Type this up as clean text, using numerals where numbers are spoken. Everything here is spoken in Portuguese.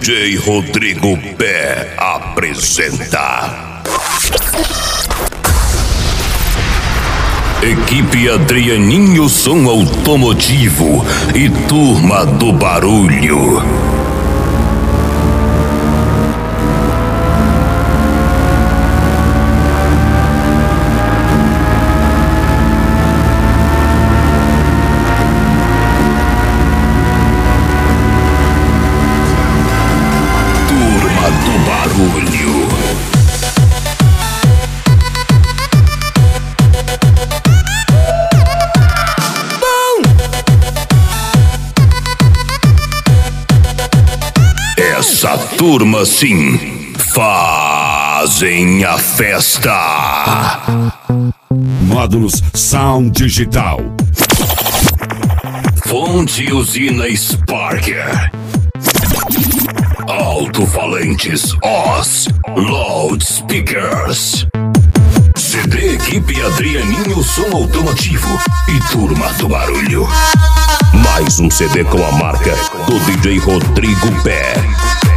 DJ Rodrigo Pé apresenta Equipe Adrianinho Som Automotivo e Turma do Barulho. Essa turma sim fazem a festa. Módulos Sound Digital. Fonte Usina Sparker. Alto-falantes Oz Loudspeakers. CD Equipe Adrianinho Som Automotivo e Turma do Barulho. Mais um CD com a marca do DJ Rodrigo Pé.